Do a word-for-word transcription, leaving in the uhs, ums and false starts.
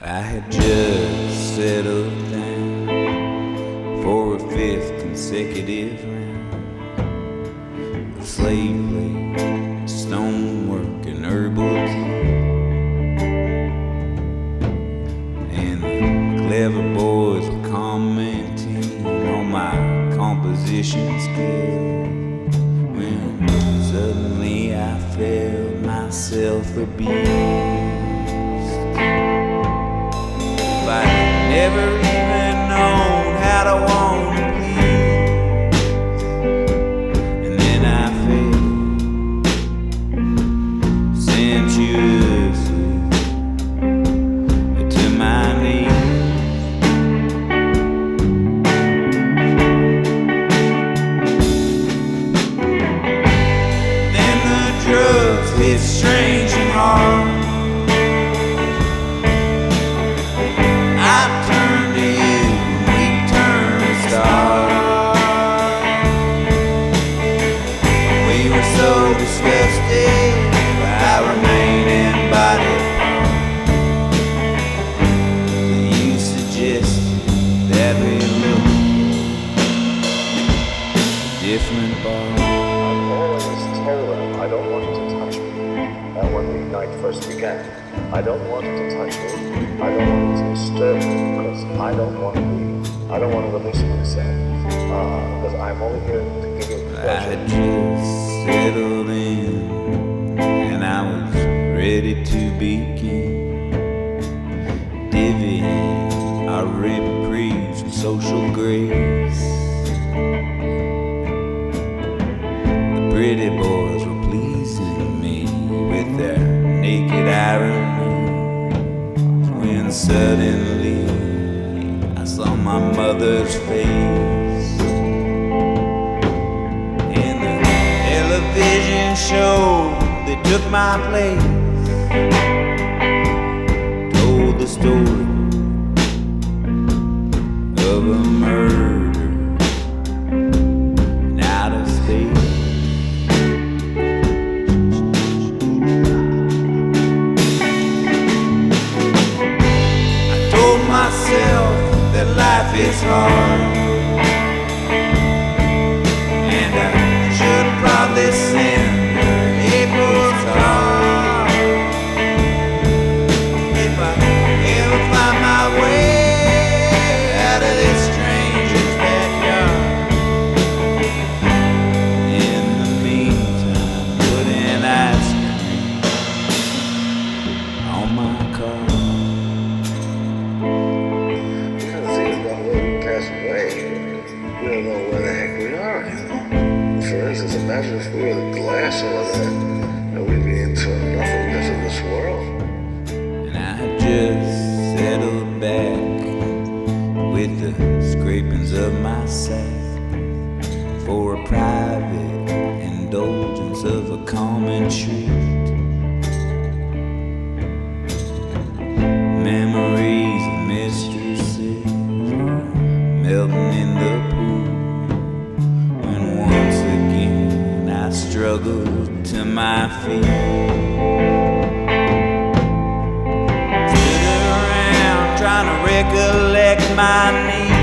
I had just settled down for a fifth consecutive round of slave labor, stonework, and herbal tea. And the clever boys were commenting on my composition skills when suddenly I felt myself abused. I'd never even known how to want to please, and then I fell sensuously to my knees. Then the drugs hit strange and hard. Disgusted by remaining body parts. You suggested that we look different bars. I've always told them I don't want you to touch me. That when the night first began, I don't want you to touch me. I don't want you to disturb me because I don't want to be. I don't want to release myself uh, because I'm only here to give you pleasure. I had just settled in, and I was ready to begin divvying our reprieves with social grace. The pretty boys were pleasing me with their naked irony when suddenly I saw my mother's face in the television show that took my place. Told the story of a murder in outer space. I told myself that life is hard, and I should probably send her April's card if I ever find my way out of this stranger's backyard. In the meantime, put in ice cream on my car. We don't know where the heck we are anymore. For instance, imagine if we were the glass over there, and we'd be into nothingness of this world. And I just settled back with the scrapings of my sack for a private indulgence of a common treat. Memories and mistresses melting in the pool when once again I struggled to my feet. Stood around trying to recollect my needs.